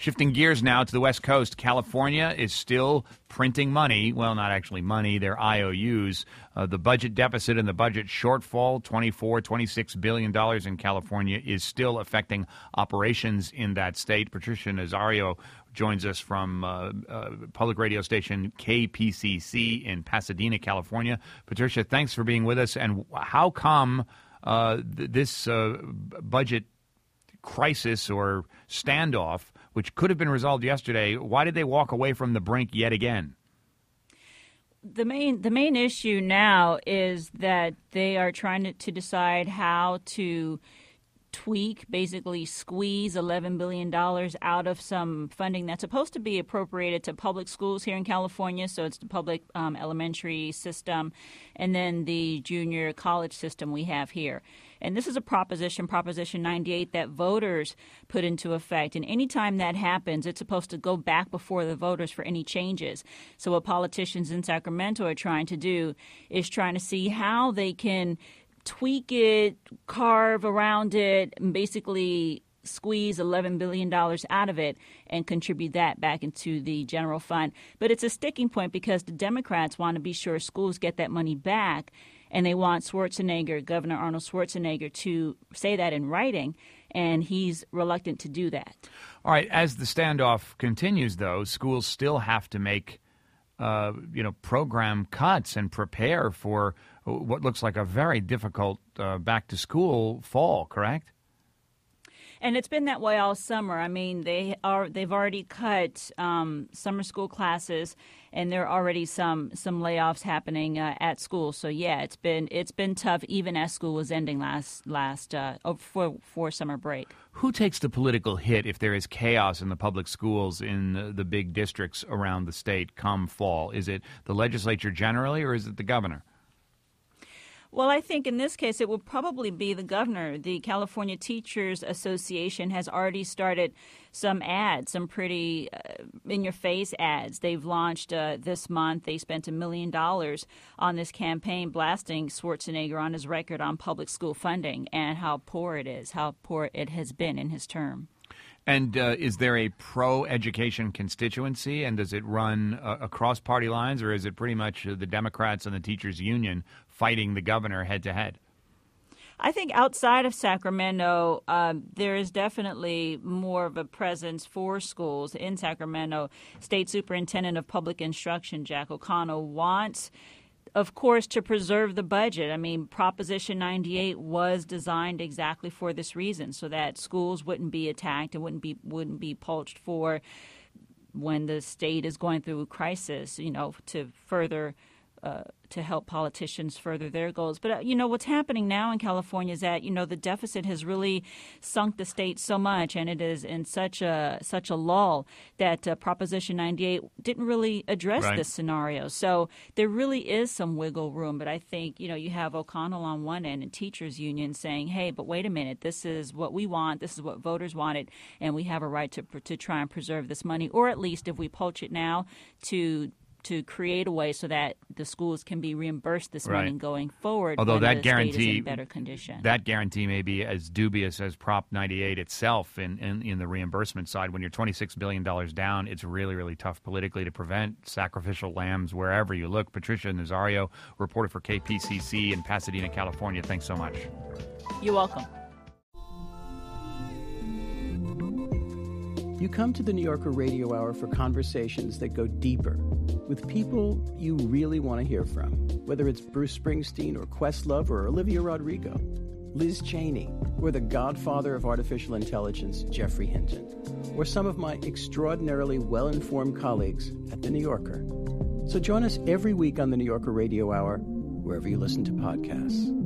Shifting gears now to the West Coast, California is still printing money. Well, not actually money, they're IOUs. The budget deficit and the budget shortfall, $26 billion in California, is still affecting operations in that state. Patricia Nazario joins us from public radio station KPCC in Pasadena, California. Patricia, thanks for being with us. And how come this budget crisis or standoff, which could have been resolved yesterday, why did they walk away from the brink yet again? The main issue now is that they are trying to decide how to tweak, basically squeeze $11 billion out of some funding that's supposed to be appropriated to public schools here in California. So it's the public elementary system and then the junior college system we have here. And this is a Proposition 98, that voters put into effect. And anytime that happens, it's supposed to go back before the voters for any changes. So what politicians in Sacramento are trying to do is trying to see how they can tweak it, carve around it, and basically squeeze $11 billion out of it and contribute that back into the general fund. But it's a sticking point because the Democrats want to be sure schools get that money back, and they want Governor Arnold Schwarzenegger, to say that in writing, and he's reluctant to do that. All right. As the standoff continues, though, schools still have to make program cuts and prepare for what looks like a very difficult back-to-school fall, correct? And it's been that way all summer. I mean, they've already cut summer school classes, and there are already some layoffs happening at school. So yeah, it's been tough even as school was ending for summer break. Who takes the political hit if there is chaos in the public schools in the big districts around the state come fall? Is it the legislature generally, or is it the governor? Well, I think in this case it will probably be the governor. The California Teachers Association has already started some ads, some pretty in-your-face ads. They've launched this month. They spent $1 million on this campaign blasting Schwarzenegger on his record on public school funding and how poor it is, how poor it has been in his term. And is there a pro-education constituency, and does it run across party lines, or is it pretty much the Democrats and the teachers' union fighting the governor head-to-head? I think outside of Sacramento, there is definitely more of a presence for schools in Sacramento. State Superintendent of Public Instruction Jack O'Connell wants, of course, to preserve the budget. I mean, Proposition 98 was designed exactly for this reason, so that schools wouldn't be attacked and wouldn't be poached for when the state is going through a crisis, to further to help politicians further their goals. But, what's happening now in California is that, the deficit has really sunk the state so much, and it is in such a lull that Proposition 98 didn't really address this scenario. So there really is some wiggle room. But I think, you have O'Connell on one end and teachers union saying, hey, but wait a minute, this is what we want, this is what voters wanted, and we have a right to try and preserve this money, or at least if we poach it now, to create a way so that the schools can be reimbursed this money going forward. Although that guarantee state is in better condition. That guarantee may be as dubious as Prop 98 itself in the reimbursement side. When you're $26 billion down, it's really, really tough politically to prevent sacrificial lambs wherever you look. Patricia Nazario, reporter for KPCC in Pasadena, California. Thanks so much. You're welcome. You come to the New Yorker Radio Hour for conversations that go deeper with people you really want to hear from, whether it's Bruce Springsteen or Questlove or Olivia Rodrigo, Liz Cheney, or the godfather of artificial intelligence, Geoffrey Hinton, or some of my extraordinarily well-informed colleagues at The New Yorker. So join us every week on the New Yorker Radio Hour, wherever you listen to podcasts.